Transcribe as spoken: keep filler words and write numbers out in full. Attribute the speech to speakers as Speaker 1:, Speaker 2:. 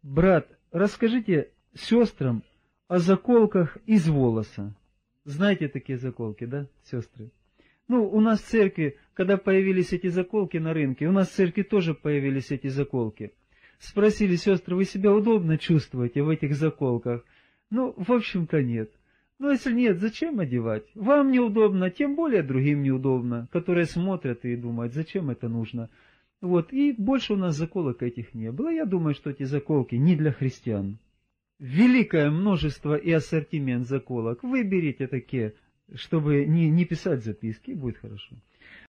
Speaker 1: Брат, расскажите сестрам о заколках из волоса. Знаете такие заколки, да, сестры? Ну, у нас в церкви, когда появились эти заколки на рынке, у нас в церкви тоже появились эти заколки. Спросили сестры, вы себя удобно чувствуете в этих заколках? Ну, в общем-то, нет. Ну, если нет, зачем одевать? Вам неудобно, тем более другим неудобно, которые смотрят и думают, зачем это нужно. Вот, и больше у нас заколок этих не было. Я думаю, что эти заколки не для христиан. Великое множество и ассортимент заколок. Выберите такие, чтобы не, не писать записки, будет хорошо.